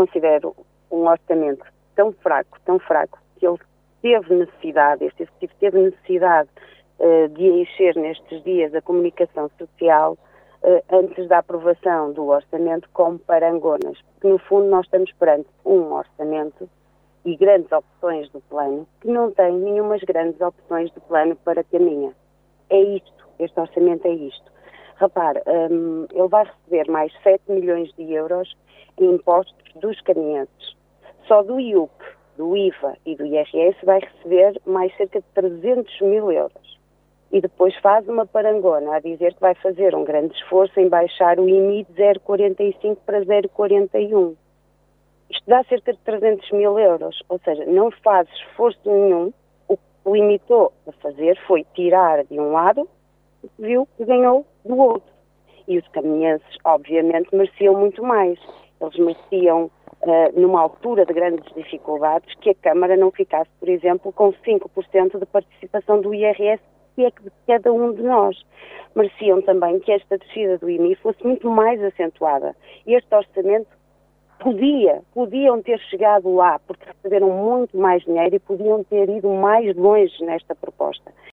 considero um orçamento tão fraco, que ele teve necessidade, este Executivo teve necessidade de encher nestes dias a comunicação social antes da aprovação do orçamento com parangonas. Porque, no fundo, nós estamos perante um orçamento e grandes opções do plano que não tem nenhumas grandes opções do plano para caminha. É isto, este orçamento é isto. Repare, ele vai receber mais 7 milhões de euros em impostos dos caminhantes. Só do IUC, do IVA e do IRS vai receber mais cerca de 300 mil euros. E depois faz uma parangona a dizer que vai fazer um grande esforço em baixar o IMI de 0,45 para 0,41. Isto dá cerca de 300 mil euros, ou seja, não faz esforço nenhum. O que limitou a fazer foi tirar de um lado e viu que ganhou do outro. E os caminhenses, obviamente, mereciam muito mais. Eles mereciam, numa altura de grandes dificuldades, que a Câmara não ficasse, por exemplo, com 5% de participação do IRS, que é de cada um de nós. Mereciam também que esta descida do IMI fosse muito mais acentuada. E este orçamento podiam ter chegado lá, porque receberam muito mais dinheiro e podiam ter ido mais longe nesta proposta.